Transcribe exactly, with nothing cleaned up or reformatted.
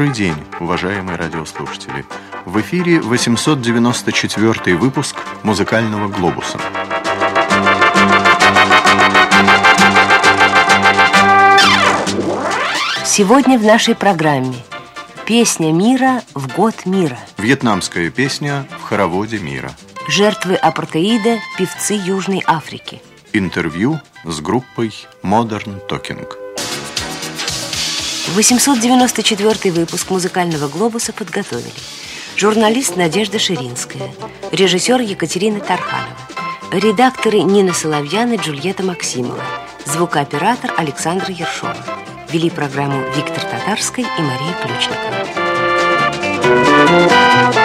Добрый день, уважаемые радиослушатели. В эфире восемьсот девяносто четвёртый выпуск «Музыкального глобуса». Сегодня в нашей программе «Песня мира в год мира». Вьетнамская песня в хороводе мира. Жертвы апартеида, певцы Южной Африки. Интервью с группой Modern Talking. восемьсот девяносто четвёртый выпуск «Музыкального глобуса» подготовили журналист Надежда Ширинская, режиссер Екатерина Тарханова, редакторы Нина Соловьян и Джульетта Максимова, звукооператор Александра Ершова. Вели программу Виктор Татарский и Мария Ключникова.